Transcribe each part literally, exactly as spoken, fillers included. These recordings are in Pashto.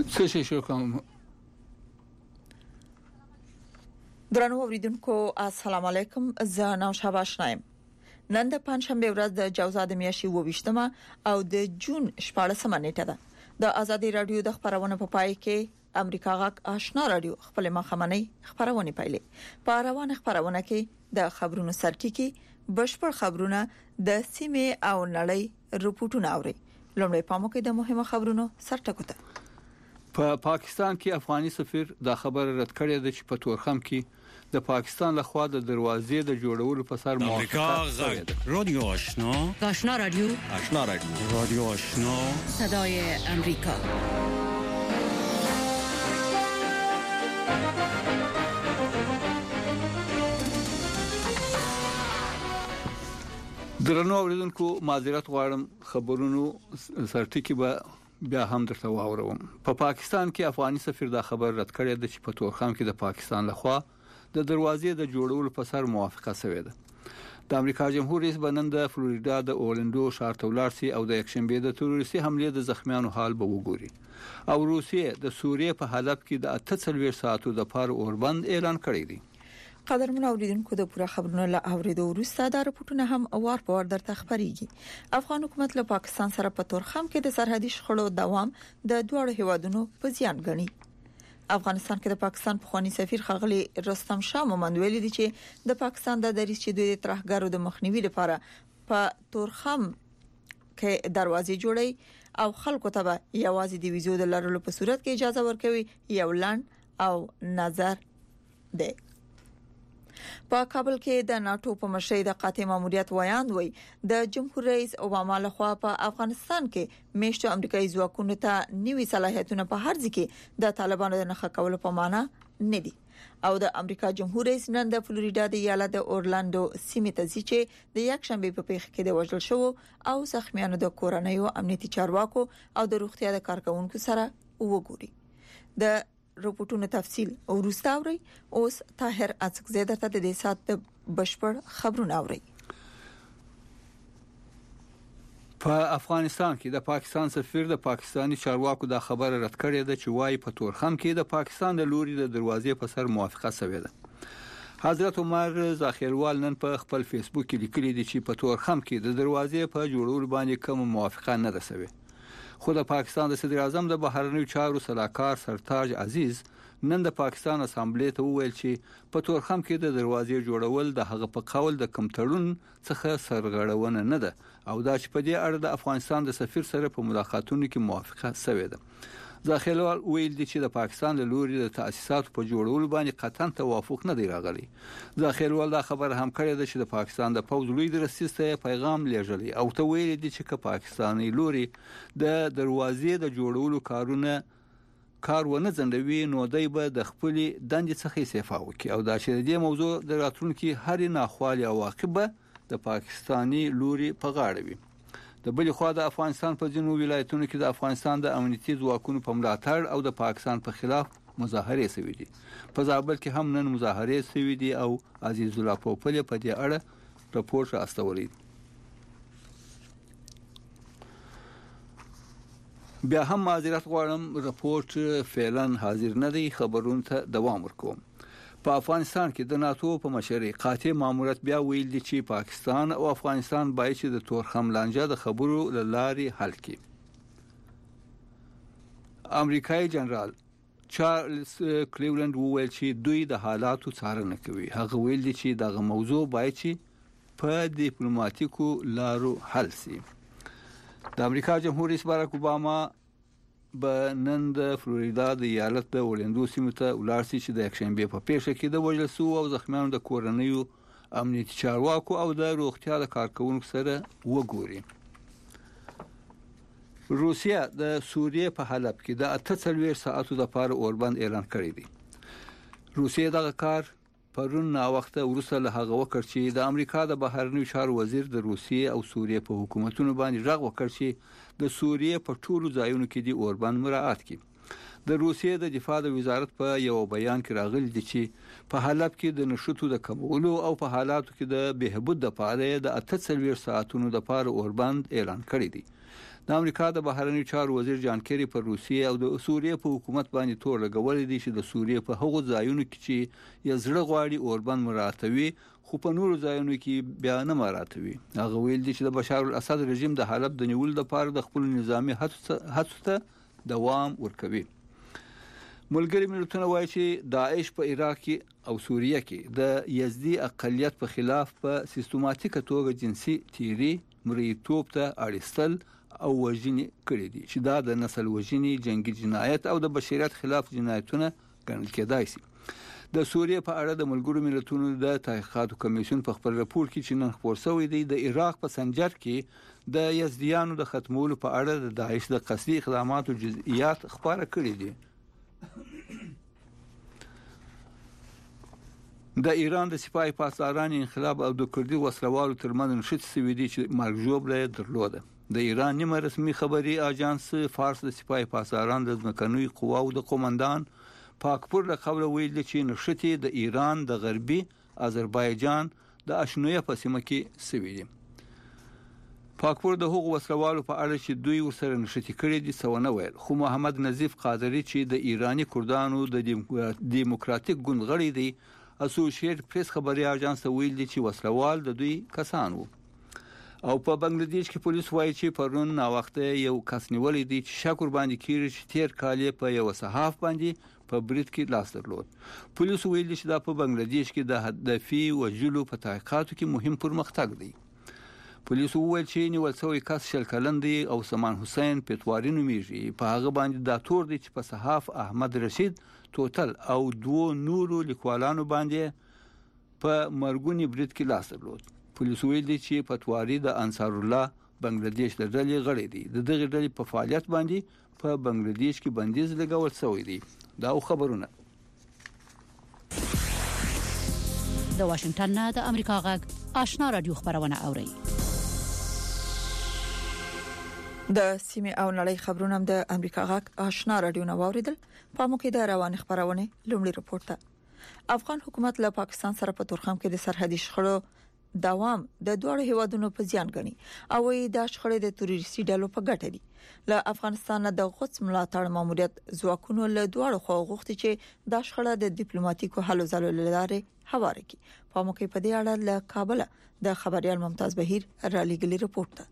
څه شي شو کوم. درنو اوریدونکو السلام علیکم، زه نوشابه آشنایم. نن د پنځشنبه ورځ د جوزا د میاشتې اوویشتمه او د جون شپاړسمه نیټه ده. د ازادي رادیو د خبرونو په پای کې امریکا غاک آشنا رادیو خپل مخمنۍ خبرونه پیلې. په روانه خبرونه کې د خبرونو سرټکی بشپړ خبرونه د سیمه او نړۍ رپورټونه اوري. لومړی پامو کې د مهمه خبرونو سرټکو ته. په پا پاکستان کې افغاني سفیر دا خبر رد کړی دی چې په تورخم کې د پاکستان لخوا د دروازې د جوړولو په سر موافقه شوې ده. رادیو آشنا آشنا رادیو آشنا رادیو رادیو آشنا صدای امریکا. درنو اوریدونکو معذرت غواړم، خبرونو سرټکی به بیا هم درته واوروم. په پا پاکستان کې افغاني سفیر دا خبر رد کړی دی چې په تورخم کې د پاکستان لخوا د دروازې د جوړولو په سر موافقه شوې ده. د امریکا جمهور رئیس بنن د فلوریدا د اورلندو ښار ته ولاړ شي او د یکشنبه د تروریستي حمله د زخمیانو حال به وګوري. او روسیې د سوریې په حلب کې د اته څلوېښت ساعتو د پاره اوربند اعلان کړی دی. قدرمن اوریدونکو د پوره خبرونو له اوریدو وروسته دا رپورټونه هم اوار په ور درته خبريږي. افغان حکومت له پاکستان سره په تورخم کې د سرحدي شخړو دوام د دوه هیوادونو په زیان غني. افغانستان کې د پاکستان پخوانی سفیر خغلی رستم شاه مومند ویلي دی چې د پاکستان د دریس چې د ترهګرو د مخنیوي لپاره په تورخم کې دروازې جوړي او خلکو ته به یوازې د ویزو د لرلو په صورت کې اجازه ورکوي یو لند او نظر دی. په کابل کې د ناتو په مشرۍ د قاطع ماموریت ویاند وی د جمهور رئیس اوباما لخوا په افغانستان کې میشتو امریکایي ځواکونو ته نوي صلاحیتونه په هر ځای کې د طالبانو د نخښه کولو په معنا نه دي. او د امریکا جمهور رئیس نن د فلوریدا د ایالت د اورلاندو سیمې ته ځي چې د یک شنبه په پیښه کې د وژل شو او زخمیانو د کورنۍ او امنیتي چارواکو او د روغتیا د کارکونکو سره وګوري. د رپورټونو تفصیل او وروستاوري اوس طاهر اڅکزی درته د دې سات بشپړ خبرونه اوري. په افغانستان کې د پاکستان سفیر د پاکستانی چارواکو دا خبره رد کړې ده چې وايي په تورخم کې د پاکستان د لوري د دروازې په سر موافقه شوې ده. حضرت عمر ذخیروال نن په خپل فیسبوک کې لیکلي دي چې په تورخم کې د دروازې په جوړولو باندې کوم موافقه نه ده شوې. خو د پاکستان د صدر اعظم د بهرنیو چارو سلاکار سرتاج عزیز نن د پاکستان اسامبلې ته وویل چې په تورخم کې د دروازې جوړول د هغه په قول د کمترون څخه سرغړونه نه ده او دا چې په دې اړه د افغانستان د سفیر سره په ملاقاتونو کې موافقه شوې ده. ذخیروال ویل دي چې د پاکستان له لوري د تاسیساتو په جوړولو باندې قطعاً توافق نه دی راغلی. ذخیروال دا خبره هم کړې ده چې د پاکستان د پوز لوی درسیسته پیغام لېږلی او ته ویل دي چې که پاکستاني لوري د دروازې د جوړولو کارونه کار ونه ځندوي نو دای به د خپل دندې څخه استعفا وکړي او دا چې د موضوع د راتلونکي هر ناخوالي عواقب د پاکستاني لوري په غاړه وي. د بل خوا د افغانستان په ځینو ولایتونو کې د افغانستان د امنیتي ځواکونو په ملاتړ او د پاکستان په خلاف مظاهره شوې دي. په زابل کې هم نن مظاهره شوې دي او عزیز الله پوپل په دې اړه راپور راستولی. بیا هم معذرت غواړم، راپورټ فعلا حاضر نه دی، خبرونه ته دوام ورکوم. په افغانستان کې د ناتو په مشرۍ قاطع ماموریت بیا ویل دي چې پاکستان او افغانستان باید چې د تورخم لانجه د خبرو لارې حل کړي. امریکایي جنرال چارلز کلیولند وویل چې دوی د حالاتو څارنه کوي. هغه ویل دي چې دغه موضوع باید چې په ډیپلوماټیکو لارو حل شي. د امریکا جمهور رئیس باراک اوباما به نن د فلوریدا د ایالت د اورلندو سیمې ته ولاړ شي چې د یکشنبه په پیښه کې د وژل شو او زخمیانو د کورنۍ امنیتي چارواکو او د روغتیا د کارکونکو سره وګوري. روسیا د سوریې په حلب کې د اته څلوېښت ساعتو لپاره اوربند اعلان کړی دی. روسیا دغه کار پرون نا وخت وروسته له هغه وکړ چې د امریکا د بهرنیو چارو وزیر د روسیې او سوریې په حکومتونو باندې غږ وکړ چې د سوریې په ټولو ځایونو کې د اوربند مراعات کړي. د روسیې د دفاع د وزارت په یو بیان کې راغلی دی چې په حلب کې د نشټو د کمولو او په حالاتو کې د بهبود لپاره د اته څلوېښت ساعتونو لپاره اوربند اعلان کړی دی. د امریکا د بهرنیو چارو وزیر جان کیری پر روسیې او د سوریې په حکومت باندې تور لګولې دي چې د سوریې په هغو ځایونو کې چې یې زړه غواړي اوربند مراتوي خو په نورو ځایونو کې بیا نه مراتوي. هغه ویل دي چې د بشار الاسد رژیم د حلب د نیولو لپاره د خپل نظامی هڅو ته دوام ورکوي. ملګری ملتونه وایي چې داعش په عراق کې او سوریه کې د یزدي اقلیت په خلاف په سیستماتیکه توګه جنسي تیری مریتوب ته اړیستل او وژنې کړې دي چې دا د نسل وژنې جنگي جنایت او د بشریت خلاف جنایتونه ګڼل کېدای شي. د سوریه په اړه د ملګرو ملتونو د تحقیقاتو کمیسیون په خپل راپور کې چې نن خپور شوی دی د عراق په سنجر کې د یزدیانو د ختمولو په اړه د داعش د قصدي اقداماتو جزئیات خبره کړې دي. د ایران د سپاه پاسداران انقلاب او د کردي وسلوالو ترمنځ نشټ سوي دي چې مرګ جوړه درلوده. د ایران نیمه رسمي خبري اژانس فارس د سپاه پاسداران د ځمکنوي قواو د قومندان پاکپور له خبره ویل چې نشټي د ایران د غربي آذربایجان د اشنویه په سیمه کې سوي دي. پاکپور د هغو وسلوالو په اړه چې دوی ورسره نشټي کړي دي څه ونه ویل، خو محمد نظیف قادری چې د ایرانی کردانو د دیموکراتیک ګوند غړی دی اسوسییټ پریس خبري اژانس ته ویل چې وسلوال د دوی کسان وو. او په بنگلاديش کې پولیس وایي چې پرون نا وخت یو کس نیولې دي چې شکر باندې کیږي چې تیر کال په یو صحاف باندې په برید کې لاس درلود. پولیس ویل چې دا په بنگلاديش کې د هدفي وجلو په تحقیقاتو کې مهم پرمختګ دی. پولیس وویل چې نیول شوی کس شل کلن دی او سمان حسین پتواری نومیږي. په هغه باندې دا تور دی چې په صحاف احمد رشید توتل او دوه نورو لیکوالانو باندې په مرګونی برید کې لاس درلود. پولیس ویل دي چې پتواری د انصار الله بنگلاديش د ډلې غړی دی. د دغه ډلې په فعالیت باندې په بنگلاديش کې بندیز لګول شوی دی. دا خبرونه د واشنگټن نه د امریکا غږ آشنا رادیو خبرونه اوري. د سیمه او نړۍ خبرونه د امریکا غږ آشنا رادیو نو اوریدل. په موکه د روان خبرونه لومړی رپورټ. افغان حکومت له پاکستان سره په تورخم کې د سرحدي شخړو دوام د دوه هیوادونو په زیان غني او د شخړې د تروریستي ډلو په ګټه دي. له افغانستان د غوڅ ملاتړ ماموریت ځواکونو له دوه خو غوښتي چې د شخړې د ډیپلوماټیکو حل زلو لاره هواره کی. په موقع په دې اړه له کابل د خبريال ممتاز بهیر را لګلی رپورټ.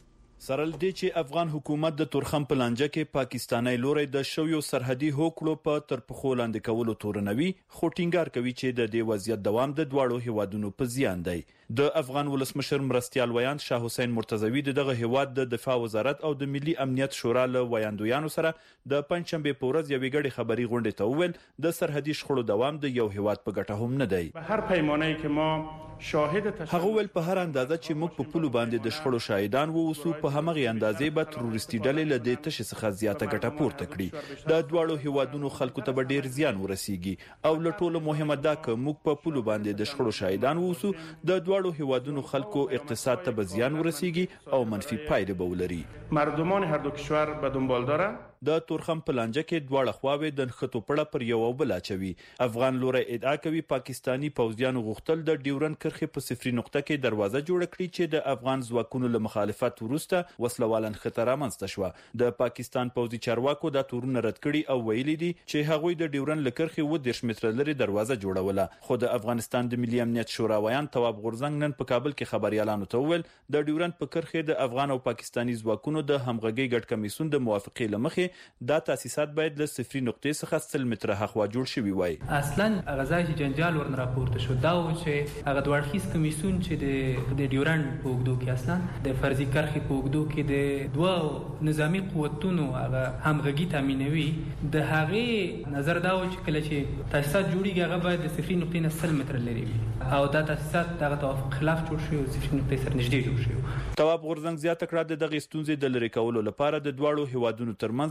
سرل دی چې افغان حکومت د تورخم په لانجه کې پاکستاني لوري د شویو سرحدي هوکړو په ترپخو لاندې کولو تورنوي خو ټینګار کوي چې د دې وضعیت دوام د دواړو هیوادونو په زیان دی. د افغان ولسمشر مرستيال ویاند شاه حسین مرتضوی دغه هیواد د دفاع وزارت او د ملي امنیت شورا له ویاندویانو سره د پنځشنبه په ورځ یوې غړي خبري غونډه ته وویل د سرحدي شخړو دوام د یو هیواد په ګټه هم نه دی. په هر پیمانه کې ما شاهد هغه ول په هر اندازه چې موږ په پلو باندې د شخړو شاهدان وو اوسو په همغه اندازې به تروریستي ډلې له دې تش څخه زیاته ګټه پورته کړي. د دواړو هیوادونو خلکو ته ډیر زیان ورسیږي او له ټولو مهمه دا چې موږ په پلو باندې د شخړو شاهدان وو اوسو د دواړو هیوادونو خلکو اقتصاد ته به زیان ورسیږي او منفي پایله به ولري. مردمان هر دو کشور به دنبال داره. د تورخم په لانجه کې دواړه خواوې د نښتو پړه پر یو بل اچوي. افغان لوري ادعا کوي پاکستانی پوځیانو غوښتل د ډیورن کرښې په صفري نقطه کې دروازه جوړ کړي چې د افغان ځواکونو له مخالفت وروسته وسلوالن خطر رامنځته شو. د پاکستان پوځي چارواکو د تورونه رد کړي او ویلي دي چې هغوی د ډیورن لکرخي و د متر لري دروازه جوړوله. خو د افغانستان د ملي امنیت شورا ویان تواب غورزنګ نن په کابل کې خبريالانو ته وویل د ډیورن په کرښې د افغان او پاکستانی ځواکونو د همغږي ګډ کمیسون د موافقې لمخې د تاسیسات باید له صفري نقطې څخه سل متره هخوا جوړ شوی وای. اصلا غزای چې جنجال ورن راپورته شو دا و چې هغه دوړخیز کمیسون چې د د ډیورن په وګدو کې اصلا د فرضي کرخي په وګدو کې د دوه نظامی قوتونو هغه همغږي تامینوي. د هغه نظر دا و چې کله چې تاسیسات جوړیږي هغه باید د صفري نقطې نه سل متر لري او دا تاسیسات دغه توافق خلاف جوړ شوی او صفري نقطې سره نږدې جوړ شوی. تواب غورزنګ زیاته کړه د دغه ستونزې د لری کولو لپاره د دواړو هیوادونو ترمنځ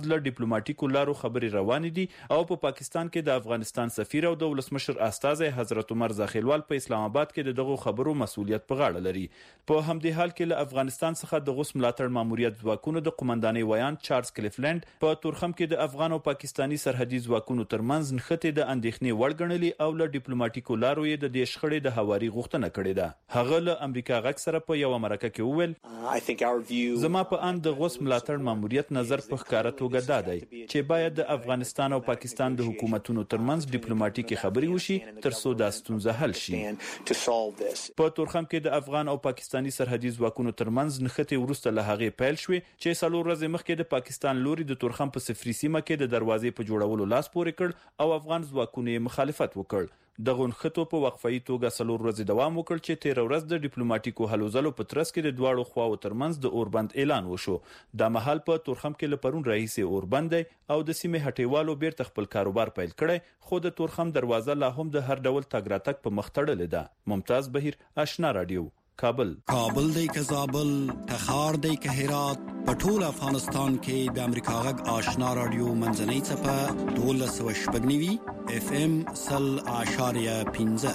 ترمنځ له ډیپلوماټیکو لارو خبرې روانې دي او په پاکستان کې د افغانستان سفیر او د ولسمشر استازی حضرت عمر زاخیلوال په اسلام آباد کې د دغه خبرو مسؤلیت په غاړه لري. په همدې حال کې له افغانستان څخه د غوس ملاتړ ماموریت ځواکونو د قومندانۍ ویان چارلز کلیفلند په تورخم کې د افغان او پاکستاني سرحدي ځواکونو ترمنځ نښتې د اندېښنې وړ ګڼلې او له ډیپلوماټیکو لارو یې د دې شخړې د هواري غوښتنه کړې ده. هغه له امریکا غږ سره په یو مرکه کې وویل زما په اند د غوس ملاتړ ماموریت نظر په ښکاره توګه دا دی چې باید د افغانستان او پاکستان د حکومتونو ترمنځ ډیپلوماټیکي خبرې وشي ترڅو دا ستونزه حل شي. په تورخم کې د افغان او پاکستاني سرحدي ځواکونو ترمنځ نښتې وروسته له هغې پیل شوې چې څلور ورځې مخکې د پاکستان لوري د تورخم په صفري سیمه کې د دروازې په جوړولو لاس پورې کړ او افغان ځواکونو یې مخالفت وکړ. دغه نښتو په وقفه‌ای توګه څلور ورځې دوام وکړ چې تیر ورځ د ډیپلوماټیکو هلو ځلو په ترڅ کې د دواړو خواو ترمنځ د اوربند اعلان وشو. د مهال په تورخم کې له پرون راهیسې اوربند دی او د سیمې هټیوالو بیرته خپل کاروبار پیل کړی خو د تورخم دروازه لا هم د هر ډول تګ راتګ په مخ تړلې ده. ممتاز بهیر، آشنا رادیو، کابل. کابل دی که زابل، تخار دی که هرات، په ټول افغانستان کې د امریکا غږ آشنا رادیو منځنۍ څپه دولس سوه شپږ نوي اف ام سل اعشاریه پنځه.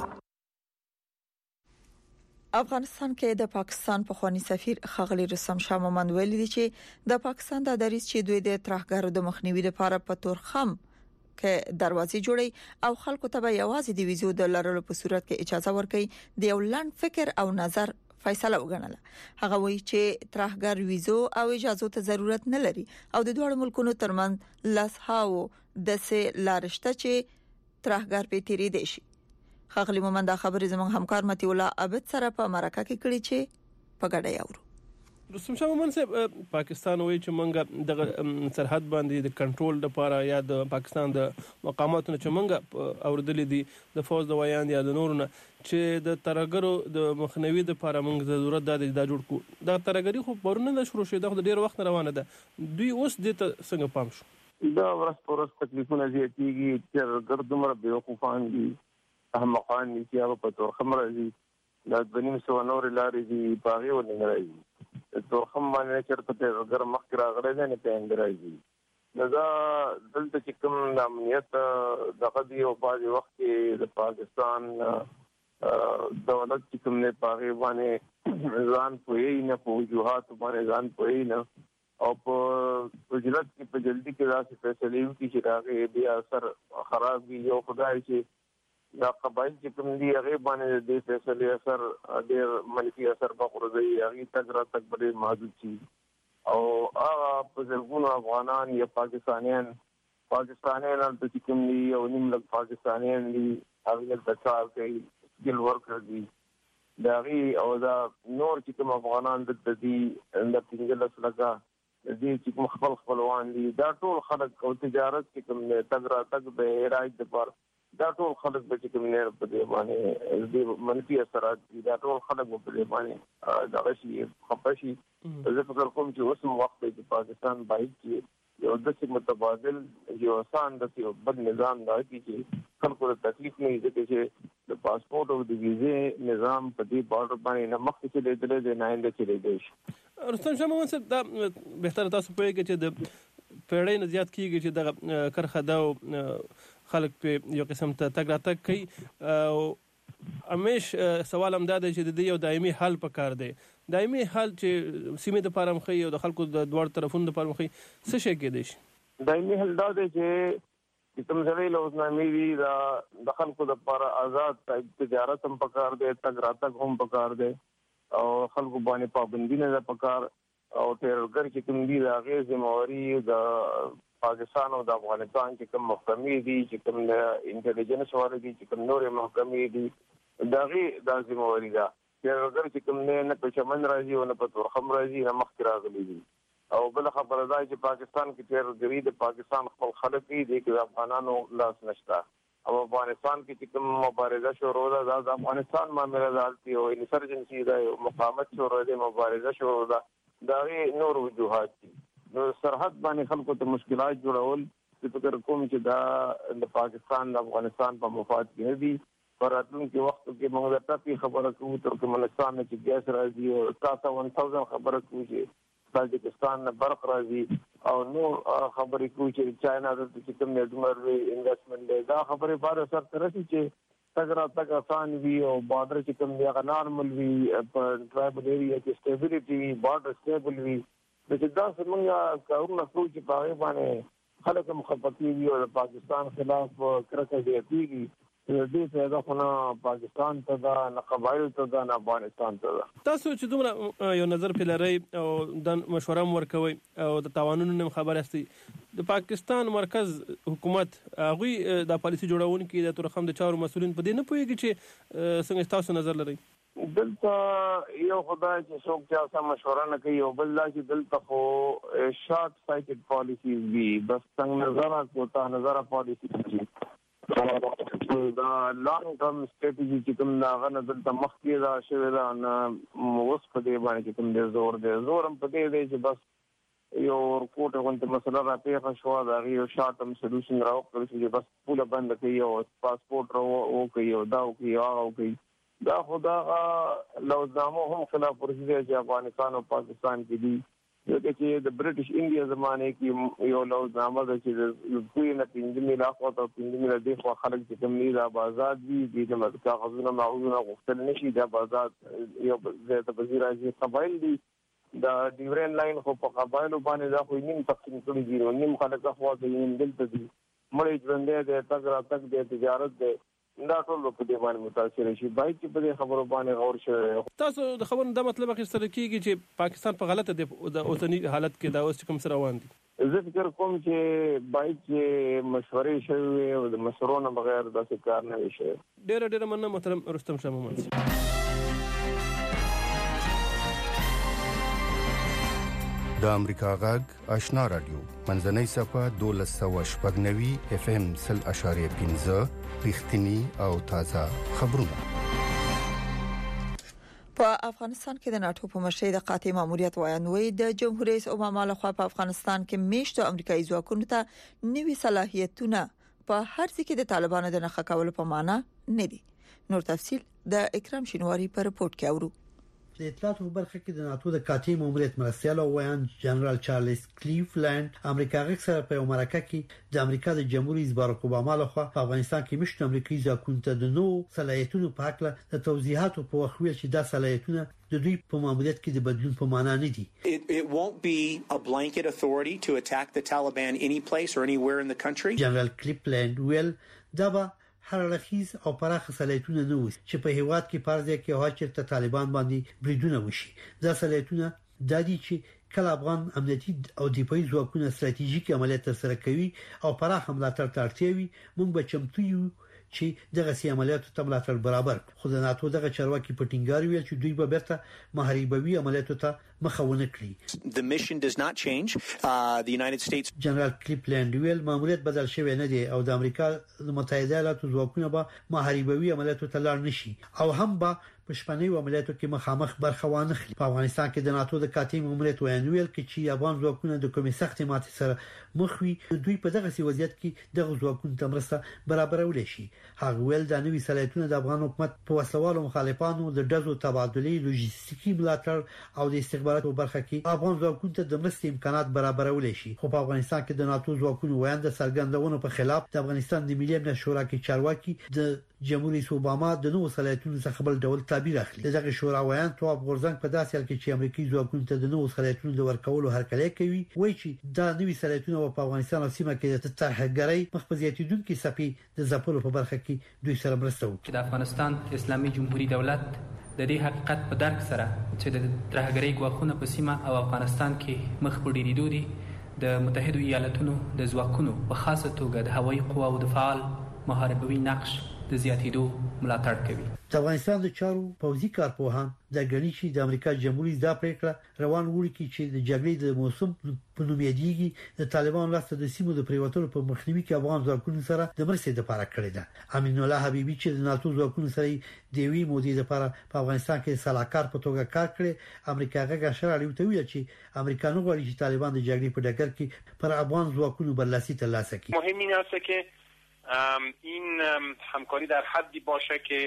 افغانستان کې د پاکستان پخوانی سفیر ښاغلی رستم شاه مومند ویلي دي چې د پاکستان د دریځ چې دوی د ترهګرو د مخنیوي لپاره په تورخم کې دروازې جوړي او خلکو ته به یوازې د ویزو د لرلو په صورت کې اجازه ورکړي د یو لنډ فکر او نظر فیصله وګڼله. هغه وایي چې ترهګر ویزو او اجازه ته ضرورت نه لري او د دوه ملکونو ترمنځ لاسهاو د سه لارشته چې ترهګر په تیری دي شي. ښاغلی مومند خبرې زموږ همکار متي الله عبد سره په مرکه کې کړي چې په ګډه یاورو. رستم شاه مومند صاحب، پاکستان وایي چې موږ د سرحد باندې د کنټرول لپاره یا د پاکستان د مقاماتو چې موږ اوردلې دي د فوج د ویان یا د نورونه چې د ترهګرو د مخنیوي لپاره موږ ضرورت ده دا جوړ کو. دا ترهګری خو پرونه د شروع شوه د ډیر وخت روانه ده. دوی اوس د څنګه پام شو؟ دا ورځ پر ورځ تکلیفونه زیاتېږي چې ګردمره بیوقوفان دي، احمقان دي چې هغه په تورخم راځي. دا د نیم سوه نورې لارې دي په هغې ورننه راځي. تورخم باندې چېرته ترهګر مخکې راغلی دی نه پیاندې راځي. نو دا دلته چې کوم د امنیت دغه دي او بعضې وخت کې د پاکستان دولت چې کوم دی په هغې باندې ځان پوهېږي نه، په وجوهاتو باندې ځان پوهېږي نه او په وجلت کې په جلدي کې داسې فیصلې وکړي چې د هغې بیا اثر خراب وي. یو خدای چې دا قبایل چې کوم دي هغې باندې د دې فیصلې اثر ډېر منفي اثر به غورځوي، هغې تګ راتګ به ډېر محدود شي او هغه په زرګونو افغانان یا پاکستانیان پاکستانیان هلته چې کوم دي یو نیم لک پاکستانیان دي هغې هلته کار کوي، سکل ورکر دي د هغې او دا نور چې کوم افغانان دلته دي د پنځلس لکه د دې چې کوم خپل خپلوان دي دا ټول خلک او تجارت کې کوم تګ راتګ د عراج دپاره دا ټول خلک به چې کوم نه په دې باندې د منفي اثرات دي دا ټول خلک په دې باندې دا شي خپه شي. زه فکر کوم چې اوس وخت دی چې پاکستان باید چې یو داسې متبادل یو آسان داسې بد نظام دا چې خلکو ته تکلیف نه وي چې د پاسپورت او د ویزې نظام په دې بارډر باندې نه مخکې چلېدلی دی نه آینده چلېدی شي. رستم شاه مومند صاحب، دا بهتره تاسو پوهېږئ چې د پیړۍ نه زیات کېږي چې دغه کرښه ده خلک په یو قسم ته تګ راتګ کوي او همیش سوال هم دا دی چې د دې یو دایمي حل پکار دی. دایمي حل چې سیمې دپاره هم ښایي او د خلکو د دواړو طرفونو دپاره هم ښایي څه شی کېدی شي؟ دایمي حل دا دی چې کوم ځای له اوسنامې وي دا د خلکو دپاره آزاد تجارت هم پکار دی، تګ راتګ هم پکار دی او خلکو باندې پابندي نه ده پکار او ترهګر چې کوم دي د هغې ذمهواري د پاکستان او د افغانستان چې کوم محکمې دي چې کوم د انټلیجنس واره دي چې کوم نورې محکمې دي د هغې دا ذمهواري ده. ترهګر چې کوم دی نه په چمن راځي او نه په تورخم راځي نه مخکې راغلي دي. او بله خبره دا چې پاکستان کې ترهګري د پاکستان خپل خلک دي دې کې د افغانانو لاس نشته او افغانستان کې چې کوم مبارزه شروع ده دا د افغانستان معامله ده هلته یو انسرجنسي ده یو مقاومت شروع دی مبارزه شروع ده د هغې نور وجوهات دي. نو سرحد باندې خلکو ته مشکلات جوړول چې فکر کوم چې دا د پاکستان د افغانستان په مفاد کې نه دي. په راتلونکي وخت کې موږ د ټاپي خبره کوو ترکمنستان نه چې ګیس راځي او تاسو ون تھاؤزنډ خبره کوو چې تاجکستان نه برق راځي او نو خبرې کوي چې چاینا د کوم ډمر انویسټمنټ دی دا خبرې بار سره ترسي چې تګرا تک آسان وی او بارډر چې کوم دی هغه نارمل وی په ټرایبل ایریا کې سټیبিলিټي وی بارډر سټیبل وی د دا څنګه کارونه کوي چې په هغه باندې خلک مخبطي وي او پاکستان خلاف کرکه دی کیږي دې څه دا خو پاکستان ته دا نه قبایل ته دا نه افغانستان ته تاسو چې دومره یو نظر پیلري او د مشوره ورکوي او د تاوانونو خبر استي د پاکستان مرکز حکومت هغه د پالیسي جوړونکو د تورخم د چارو مسولین په دې نه پوهیږي چې څنګه تاسو نظر لري دلته یو خدای چې څوک چا سم مشوره نه کوي او بل لا چې دلته خو شارټ سایټډ پالیسیز وي بس څنګه نظر کوته نظر پالیسی دي دا لانګ ټرم سټریټیجی چې کوم دا غنه دلته مخکې دا شوی دا نه اوس په دې باندې چې کوم دې زور دې زور هم په دې دی چې بس یو ورکوټ غونډه مسله را پیښه شو دا یو شارټ ټرم سولوشن راوړل چې بس پوله بند کړي او پاسپورت راو کوي او دا کوي او کوي دا خدا لوزنامو هم خلاف ورزي چې افغانستان او پاکستان کې دي یو چې د برټش انډیا زمانه کې یو لوزنامه د چې کوی نه پنځمه لا خو ته پنځمه د خو خلک چې کوم نه د آزاد دي د مدرسه غوښنه معاونونه غوښتل نشي د آزاد یو د وزیر اعظم قبایل دي دا ډیورن لاین خو په قبایل باندې دا خو نیم تقسیم کړی دي نو نیم خلک خو د نیم دلته دي مړی ژوندې د تک را تک د تجارت د دا ټول په دې باندې متاثر شي باید چې په دې خبرو باندې غور شي تاسو د خبرو د مطلب اخیستل کیږي چې پاکستان په غلطه د اوسنی حالت کې دا اوس کوم سره روان دي زه فکر کوم چې باید چې مشورې شوي او د مشورو نه بغیر داسې کار نه وشي ډېر ډېر مننه محترم رستم شاه محمد د امریکا غږ آشنا رادیو منځنۍ صفه دولس سوه شپږ نوي اف ام سل اشاریه پنځه رښتینی او تازه خبرونه په افغانستان کې د ناتو په مشرۍ د قاطع ماموریت وایي د جمهور رئیس اوباما لخوا په افغانستان کې میشتو امریکایي ځواکونو ته نوي صلاحیتونه په هر ځای کې د طالبانو د نخښه کولو په معنا نه دي نور تفصيل د اکرام شینواری په رپورت کې اورو د اطلاعاتو په برخه کې د ناتو د قاطع ماموریت مرستیال او ویان جنرال چارلز کلیفلند امریکا غږ سره په مرکه کې د امریکا د جمهور رئیس باراک اوباما لخوا په افغانستان کې مشت امریکایي ځواکونو ته د نو صلاحیتونو په اړه د توضیحاتو په وخت ویل چې دا صلاحیتونه د دوی په ماموریت کې د بدلون په معنا نه دي. It, it won't be a blanket authority to attack the Taliban any place or anywhere in the country. جنرال کلیفلند ویل دا به هر رخیز او پراخ صلاحیتونه نه وي چې په هیواد کې پارځه کې هوا چې طالبان باندې بریدونه وشي دا صلاحیتونه د دې چې کله افغان امنیتي او دفاعي ځواکونه ستراتیژیک عملیات ترسره کوي او پراخ ملاتړ ته اړتیا وي موږ به چمتو یو چې دغه سي عملیاتو ته ملاتړ برابر خو د ناتو دغه چارواکي په ټینګار ویل چې دوی به بیرته محاربوي عملیاتو ته مخاونه کړي. The mission does not change. Uh, the United States جنرال کلیفلند ویل ماموریت بدل شوی نه دی او د امریکا د متحده ایالاتو ځواکونه به محاربوي عملیاتو ته لاړ نشي او هم به په شپنۍ عملیاتو کې مخامخ برخه وانه خلي. په افغانستان کې د ناتو د قاطع ماموریت ویانویل کې چې افغان ځواکونه د کومې سختې ماتې سره مخ وي دوی په دغه سی وضعیت کې دغه ځواکونو ته مرسته برابرول شي. هغه ویل د نوي صلاحیتونو د افغان حکومت په وسلوالو مخالفانو د دزو تبادلې لوجستیکي ملاتړ او د استخباراتو برخه کې افغان ځواکونو ته د مرستې امکانات برابرول شي. خو په افغانستان کې د ناتو ځواکونو ویاند سرګندونو په خلاف د افغانستان د ملي امنیت شورا کې چارواکي د جمهور رئیس اوباما د نوو صلاحیتونو څخه بل ډول تعبیر اخلي. دغه شورا ویان تواب غورزنګ په داسې حال کې چې امریکایي ځواکونو ته د نوو صلاحیتونو د ورکولو هرکلی کوي وایي چې دا نوي صلاحیتونه په افغانستان او سیمه کې د ترهګرۍ مخ په زیاتیدونکو صفي د ځپلو په برخه کې دوی سره مرسته وکړي. د افغانستان اسلامي جمهوریت دولت د دې حقیقت په درک سره چې د ترهګرۍ ګواښونه په سیمه او افغانستان کې مخ په ډیریدو دي د متحده ایالاتونو د ځواکونو په خاصه توګه د هوایي قواو د فعال محاربوي نقش د زیاتیدو ملاتړ کوي. د افغانستان د چارو پوځي کارپوهان د غنی چې د امریکا جمهوریت دا پریکړه روان وړي چې د جګړې د موسم په نوم یادېږي د طالبان لاسته د سیمو د پریوتلو په مخنیوي کې افغان ځواکونو سره د مرستې لپاره کړې ده. امین الله حبیبي چې د ناتو ځواکونو سره د وی مودې لپاره په افغانستان کې صلاحکار په توګه کار کړی امریکا غږ شر اړیو ته ویل چې امریکا نه غواړي چې طالبان د جګړې په ډګر کې پر افغان ځواکونو برلاسي ترلاسه کړي. مهم این است که این همکاری در حدی باشه که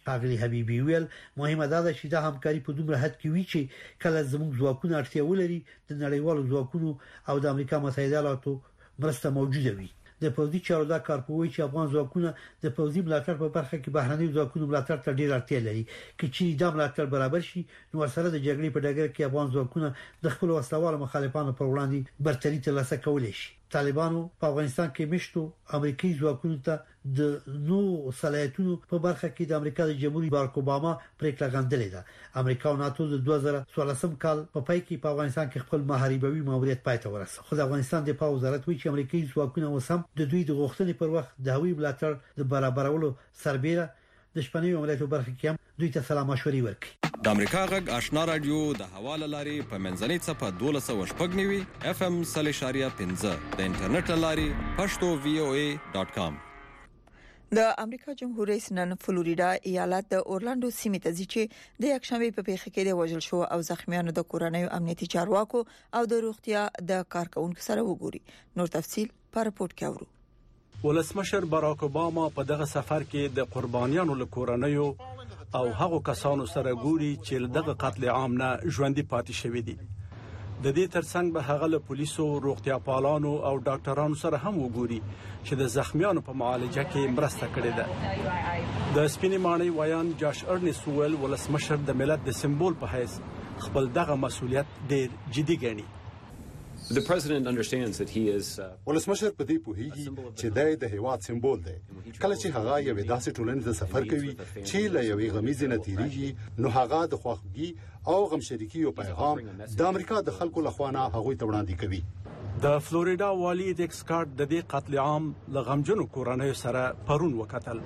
ښاغلي حبيبي ویل مهمه ده چې دا همکاري په دومره حد کې وي چې کله زموږ ځواکونه اړتیا ولري د نړیوالو ځواکونو او د امریکا متحده ایالاتو مرسته موجوده وي. د پوځي چارو دا کارپوي چې افغان ځواکونه د پوځي ملاتړ په برخه کې بهرني ځواکونو ملاتړ ته ډیر اړتیا لري. کې چې دا ملاتړ برابر شي نو سره د جګړې په ډګر کې افغان ځواکونه د خپل وسلوال مخالفانو پر وړاندې برتري ترلاسه کولی شي. طالبانو په افغانستان کې مشتو امریکایي ځواکونو ته د نو صلاحیتونو په برخه کې د امریکا د جمهوریت بارک اوباما پریکړه غندلې ده. امریکا او ناتو د دوه زره څوارلسم کال په پای کې په افغانستان کې خپل محاربوي ماموریت پای ته ورسوي. خو د افغانستان د دفاع وزارت وایي چې امریکایي ځواکونه وسم د دوی د غوښتنې پر وخت د هوی ملاتړ د برابرولو سربېره د شپنۍ عملیاتو برخه کې هم دوی ته سلام مشورې ورکړي. د امریکا غږ آشنا رادیو د حواله لاري په منځنۍ صفه دولس او شپږنیوي اف ام صلی شاریه پنځه د انټرنیټ لاري پښتو وی او ای ډاٹ کام. د امریکا جمهور رئیس نن فلوریدا ایالت د اورلاندو سیمې ته ځي چې د یکشنبه په پیښه کې د وژل شو او زخمیانو د کورنۍ امنیتي چارواکو او د روغتیا د کارکونکو سره وګوري. نور تفصيل په راپورټ کې اورو. ولسمشر باراک اوباما په دغه سفر کې د قربانیانو له کورنیو او هغو کسانو سره ګوري چې دغه قتل عام نه ژوندۍ پاتې شوی دي. د دې ترڅنګ به هغه له پولیسو، روغتیا پالانو او ډاکټرانو سره هم وګوري چې د زخمیانو په معالجه کې مرسته کړې ده. د سپینې ماڼۍ وایان جاش ارنیس ویل ولسمشر د ملت د سمبول په حیث خپل دغه مسؤلیت ډیر جدي ګڼي. The president understands that he is ولسمشر په دې پوهیږي چې د هیواد سمبول دی. کله چې هغه یو داسې ټولنې ته سفر کوي چې له یوې غمیزې نه تیریږي نو هغه د خواخوږي او غمشریکي او پیغام د امریکا د خلکو لخوا نه هغه ته وړاندې کوي. د فلوریدا والی ډیک سکاټ د دې قتل عام له غمجنو کورنیو سره پرون وکتل.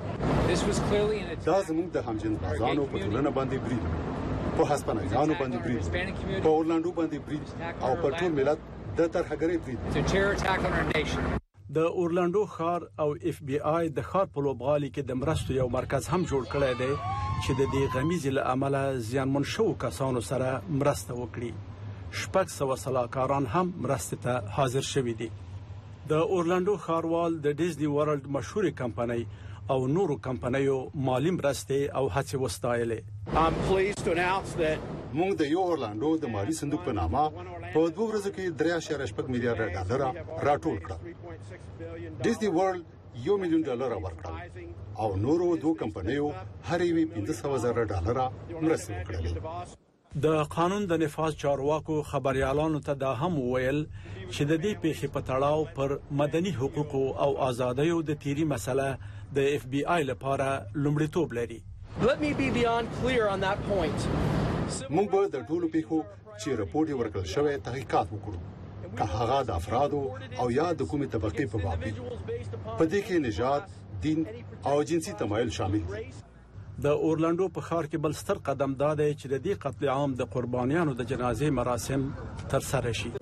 دا زموږ د همجنس بازانو په ټولنه باندې برید، په هسپانویانو باندې برید، په اورلاندو باندې برید او په ټول ملت د ترهګرۍ برید. د اورلاندو ښار او اف بی آی د ښار په لوبغالي کې د مرستو یو مرکز هم جوړ کړی دی چې د دې غمیزې له امله زیانمن شوو کسانو سره مرسته وکړي. شپږ سوه سلاکاران هم مرستې ته حاضر شوي دي. د اورلاندو ښاروال د ډیزنی ورلد مشهورې کمپنۍ او نورو کمپنیو مالی مرستې او هڅې وستایلې. موږ د یو اورلاندو د مالی صندوق په نامه په دوه ورځو کې درې اعشاریه شپږ میلیارډ ډالر راټول کړل. ډیزنی ورلد یو میلیون ډالر ورکړل او نورو دوه کمپنیو هر یوې پنځه سوه زره ډالر مرسته وکړه. د قانون د نفاذ چارواکو خبريالانو ته دا هم ویل چې د دې پیښې په تړاو پر مدني حقوقو او ازادیو د تیری مسله د اف بی آی لپاره لومړیتوب لري. Let me be beyond clear on that point. موږ به د ټولو پیښو چې راپورټ ورکړل شوی تحقیقات وکړو، که هغه د افرادو او یا د کومې طبقې په باب وي. په دې کې نژاد، دین او جنسي تمایل شامل دي. د اورلاندو په ښار کې بل ستر قدم دا دی چې د دې قتل عام د قربانیانو د جنازې مراسم تر سره شي.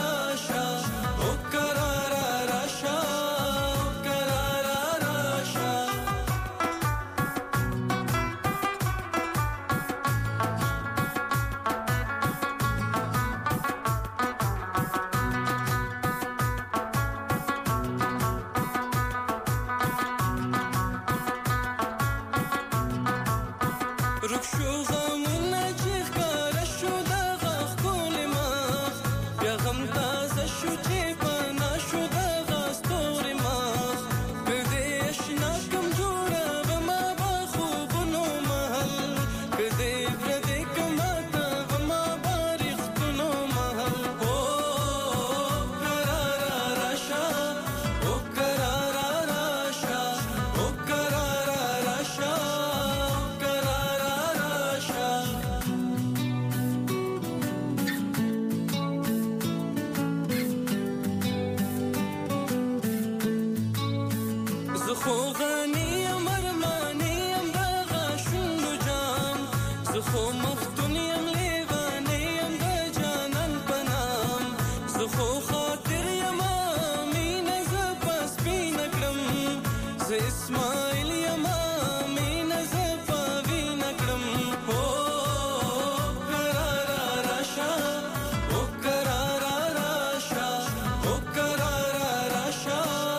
Rasha خو غني مرماني ام دغه شونو جام زه خو مفتون یم لیواني ام د جانان پنام زه خو خاطر یم مینه زه پس بینه کړم زه اسماعیل یم مینه زه په وینه کړم هو قرار راشه او قرار راشه او قرار راشه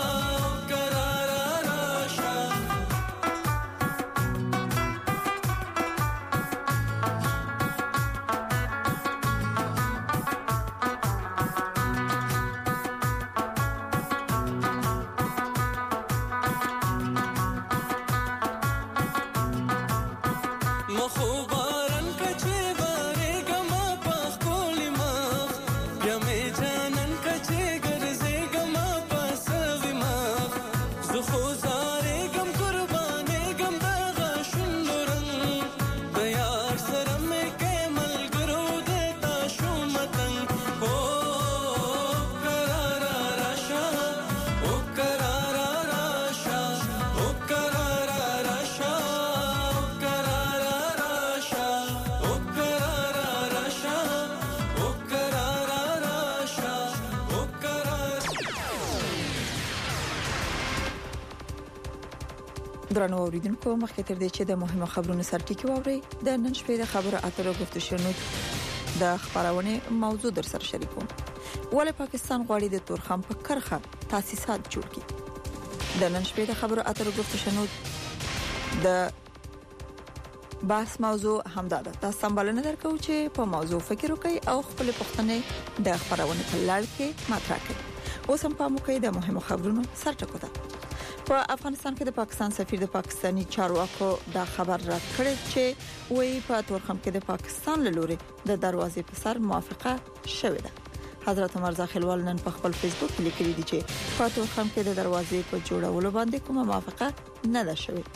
درنو اوریدونکو مخکې تر دې چې د مهمو خبرونو سرټکی ووري د نن شپې د خبرو اترو غوښتنو شنو د خبرونه موضوع در سره شریکوم. ولې پاکستان غواړي د تورخم په کرخه تاسیسات جوړ کړي؟ د نن شپې د خبرو اترو غوښتنو شنو د بحث موضوع همدا ده. تاسو سمبالنه درکو چې په موضوع فکر وکړئ او خپل پوښتنې د خبرونه په لړ کې مطرح کړئ. اوس هم په موکې د مهمو خبرونو سرټکو ده. په افغانستان کې د پاکستان سفیر د پاکستانی چارواکو دا خبر را کړی چې وایي په تورخم کې د پاکستان له لوري د دروازې په سر موافقه شوې ده. حضرت عمر زاخیلوال نن په خپل فیسبوک لیکلي دي چې په تورخم کې د دروازې په جوړولو باندې کومه موافقه نه ده شوې.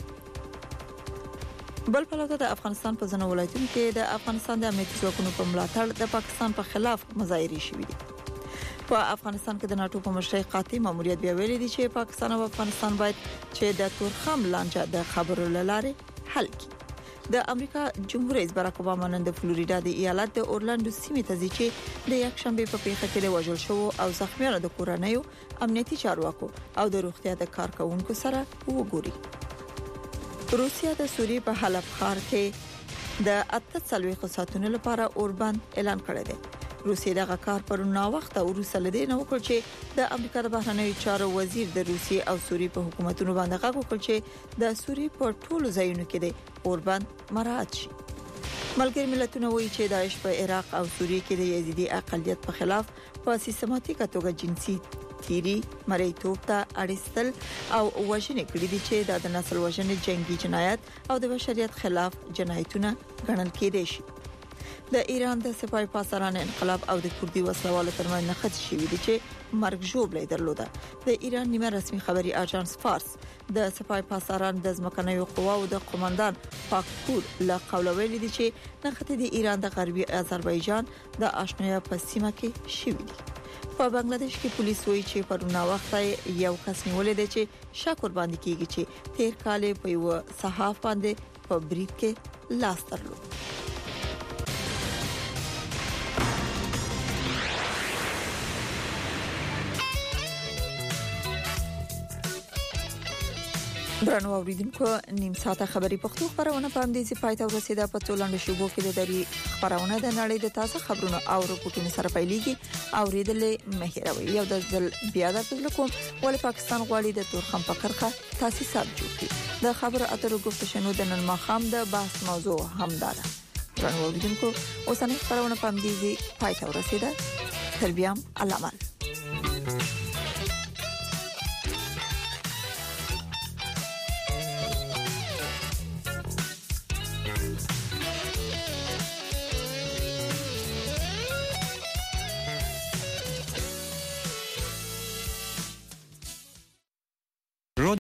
بل پلوته د افغانستان په ځینو ولایتونو کې د افغانستان د امنیتي ځواکونو په ملاتړ د پاکستان په خلاف مظاهرې شوې دي. په افغانستان کې د ناتو په مشرۍ قاطع ماموریت بیا ویلي دي چې پاکستان او افغانستان باید چې د تورخم لانجه د خبرو لاره حل کړي. د امریکا جمهور رئیس باراک اوباما نن د فلوریډا د ایالت د اورلاندو سیمې ته ځي چې د یکشنبه په پیښه کې د وژل شو او زخمیانو د کورنیو امنیتي چارواکو او د روغتیا د کارکونکو سره وګوري. روسیا د سوریې په حلب ښار کې د اته څلوېښت ساعتونو لپاره اوربند اعلان کړی دی. روسیې دغه کار پر نا وخت او روسل دي نو وکړ چې د امریکا د بهرنیو چارو وزیر د روسیې او سوریې په حکومتونو باندې غږ وکړ چې د سوریې په ټولو ځایونو کې د اوربند مراعات شي. ملګری ملتونه وایي چې داعش په عراق او سوریې کې د یزیدي اقلیت په خلاف په سیستماتیکه توګه جنسي تیری مریتوب ته اړیستل او وژنې کړې دي چې د نسل وژنې جنگي جنایت او د بشریت خلاف جنایتونه ګڼل کېدي شي. د ایران د سپای پاساران انقلاب او د کوردي وسلوالو ترمنځ نښت شوې دي چې مرګ ژوبلې درلوده. د ایران نیمه رسمي خبري اژانس فارس د سپای پاساران د ځمکنیو قواو د قومندان پاکپور له قوله ویلي دي چې نښت د ایران د غربي آذربایجان د آشنایا په سیمه کې شوې دي. په بنگلاديش کې پولیس وایي چې پرونه وخت یو کس نیولې دی چې شک ور باندې کیږي چې تیر کال په یو صحاف باندې په بریټ کې لاس درلود. درنو اوریدونکو نیم ساعته خبري پښتو خبرونه په اندیزي پاتې ورسیده. په ټولنډ شوبو کې د دری خبرونه د نړۍ د تازه خبرونو او رپورټونو سره پیلېږي. اوریدلې مهیروي یو د ځل بیا د کوم ول پاکستان غواړي د تورخم په کرخه تاسیسات جوړ کړي. د خبرو اترو گفتشنو د نن ماخام د بحث موضوع همدارا. درنو اوریدونکو اوسنۍ خبرونه په اندیزي پاتې ورسیده. تر بیا علامه